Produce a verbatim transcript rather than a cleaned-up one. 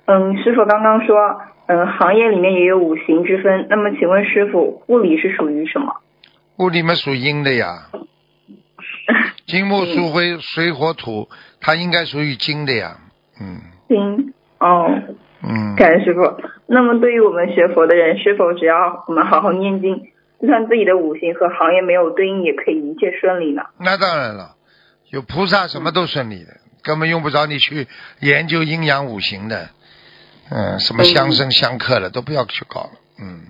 嗯，师傅刚刚说，嗯，行业里面也有五行之分。那么，请问师傅，物理是属于什么？ 物理嘛属阴的呀，金木水灰水火土，它应该属于金的呀。嗯。 金哦。 嗯。 感恩师傅。那么，对于我们学佛的人，是否只要我们好好念经，就算自己的五行和行业没有对应，也可以一切顺利呢？ 那当然了，有菩萨什么都顺利的，根本用不着你去研究阴阳五行的。嗯，什么相生相克的都不要去搞了。嗯。